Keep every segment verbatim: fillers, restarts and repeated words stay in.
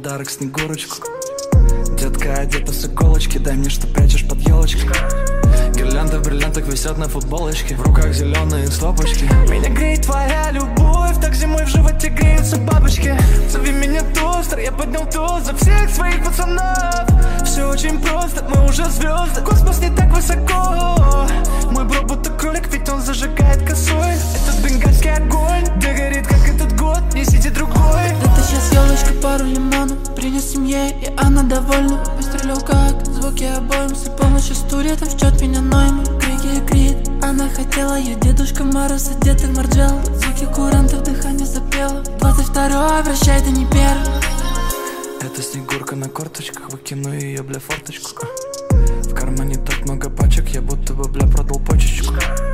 подарок снегурочку. Детка одета с иголочки, дай мне, что прячешь под елочкой. Гирлянды в бриллиантах висят на футболочке, в руках зеленые стопочки. Меня греет твоя любовь, так зимой в животе греются бабочки. Зови меня тостер, я поднял тост за всех своих пацанов. Все очень просто, мы уже звезды, космос не так высоко. Мой бро будто кролик, ведь он зажигает косой. Этот бенгальский огонь, да горит как этот год, несите другой. Это сейчас елочка, пару лимонов принес семье, и она довольна. Выстрелил как звуки обоим, с полночи студия, там ждет меня Нойма. Крики и крик, она хотела, ее дедушка Мороз, одетый в Марджелло. Звуки курантов, дыхание запело. Двадцать второй, прощай, ты не первый. Это снегурка на корточках, выкину ее, бля, форточку. В кармане так много пачек, я будто бы, бля, продал почечку.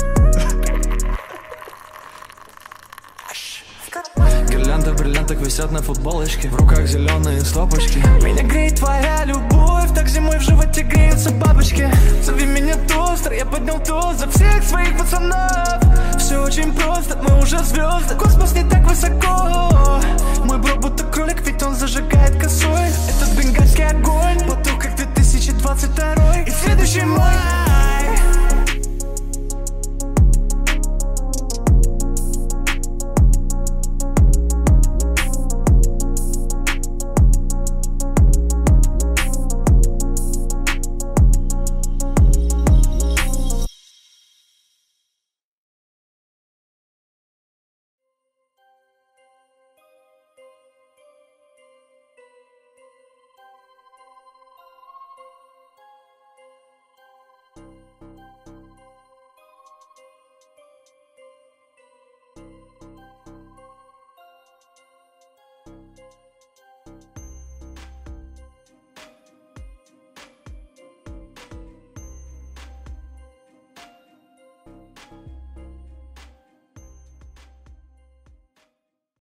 Гирлянды в бриллиантах висят на футболочке, в руках зеленые стопочки. Меня греет твоя любовь, так зимой в животе греются бабочки. Зови меня тостер, я поднял тост за всех своих пацанов. Все очень просто, мы уже звезды, космос не так высоко. Мой бро будто кролик, ведь он зажигает косой. Этот бенгальский огонь потух как две тысячи двадцать второй. И следующий мой